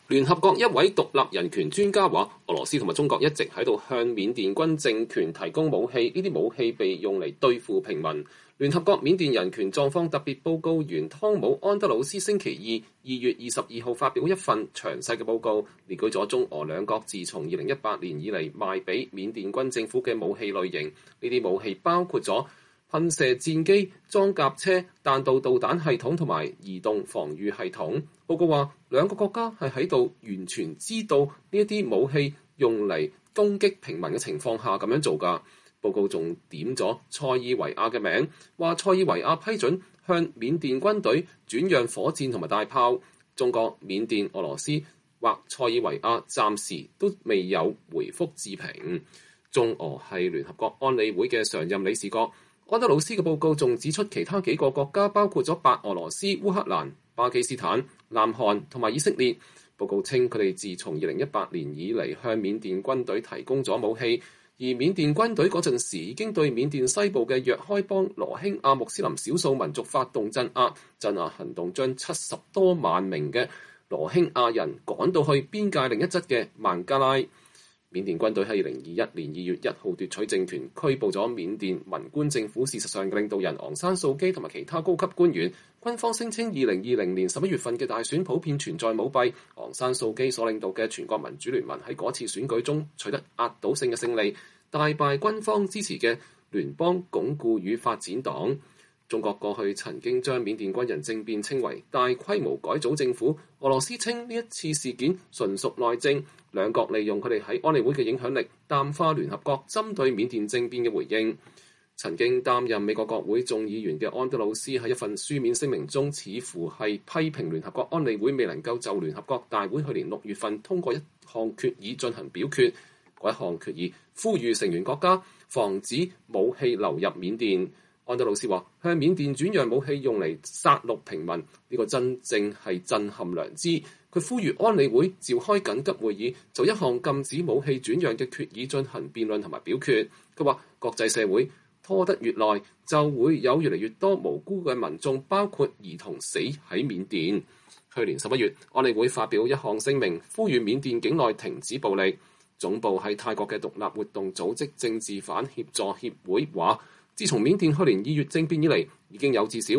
聯合國一位獨立人權專家話，俄羅斯同埋中國一直喺度向緬甸軍政權提供武器，呢啲武器被用嚟對付平民。聯合國緬甸人權狀況特別報告員湯姆安德魯斯星期二月22號發表一份詳細嘅報告，列舉咗中俄兩國自從2018年以嚟賣俾緬甸軍政府嘅武器類型。呢啲武器包括咗噴射戰機、裝甲車、彈道導彈系統同埋移動防禦系統。報告話，兩個國家係喺度完全知道呢一啲武器用嚟攻擊平民嘅情況下咁樣做㗎。報告仲點咗塞爾維亞嘅名，話塞爾維亞批准向緬甸軍隊轉讓火箭同埋大炮。中國、緬甸、俄羅斯或塞爾維亞暫時都未有回覆置評。中俄係聯合國安理會嘅常任理事國。安德魯斯嘅報告仲指出，其他幾個國家包括咗白俄羅斯、烏克蘭、巴基斯坦、南韓同埋以色列。報告稱佢哋自從2018年以嚟向緬甸軍隊提供咗武器，而緬甸軍隊嗰陣時已經對緬甸西部嘅若開邦羅興亞穆斯林少數民族發動鎮壓行動，將70多萬名嘅羅興亞人趕到去邊界另一側嘅孟加拉。緬甸軍隊喺2021年2月1號奪取政權，拘捕咗緬甸文官政府事實上嘅領導人昂山素基同埋其他高級官員。軍方聲稱2020年11月份嘅大選普遍存在舞弊，昂山素基所領導嘅全國民主聯盟喺嗰次選舉中取得壓倒性嘅勝利，大敗軍方支持嘅聯邦鞏固與發展黨。中國過去曾經將緬甸軍人政變稱為大規模改組政府，俄羅斯稱呢一次事件純屬內政。兩國利用佢哋喺安理會嘅影響力，淡化聯合國針對緬甸政變嘅回應。曾經擔任美國國會眾議員嘅安德魯斯喺一份書面聲明中，似乎係批評聯合國安理會未能夠就聯合國大會去年6月份通過一項決議進行表決。嗰一項決議呼籲成員國家防止武器流入緬甸。安德魯斯話：向緬甸轉讓武器用嚟殺戮平民，呢個真正係震撼良知。佢呼籲安理會召開緊急會議，就一項禁止武器轉讓嘅決議進行辯論同埋表決。佢話：國際社會拖得越耐，就會有越嚟越多無辜嘅民眾，包括兒童死喺緬甸。去年11月，安理會發表一項聲明，呼籲緬甸境內停止暴力。總部喺泰國嘅獨立活動組織政治犯協助協會話：自從緬甸去年2月政變以嚟，已經有至少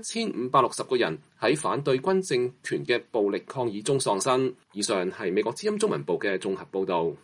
1560個人喺反對軍政權嘅暴力抗議中喪生。以上係美國之音中文部嘅綜合報導。